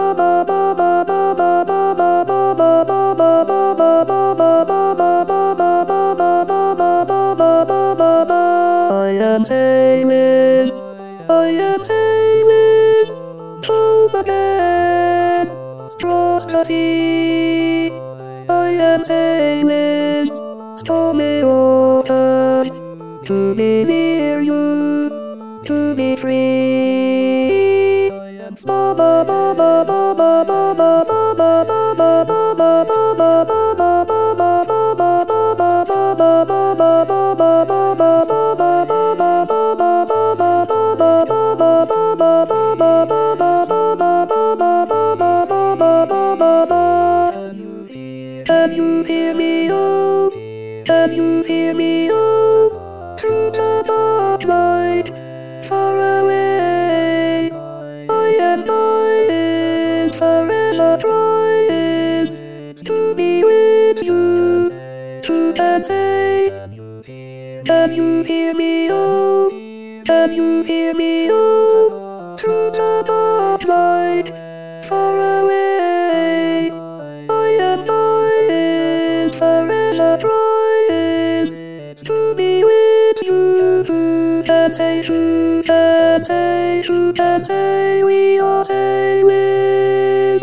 I am sailing, I am sailing to the land, across the sea. I am sailing, stormy waters, to be near you, to be free. Ba ba ba ba ba ba ba ba ba ba ba ba ba ba ba Can you hear me, oh? Can you hear me, oh? Through the dark night, far away, I am dying, forever trying to be with you, to can say, can you hear me, oh? Can you hear me, oh? Through the dark night, far away, I am dying, forever trying to be with you. Who can say, who can say, who can say, we are sailing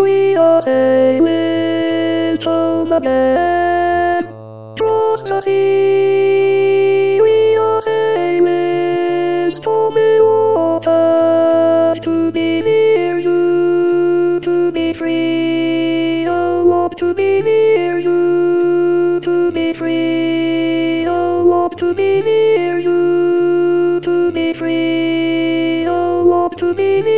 home again, across the sea. We are sailing stormy waters, to be near you, to be free. Oh, want to be near you, to be free. Oh, want to be near you, to be free. Oh, want to be near you.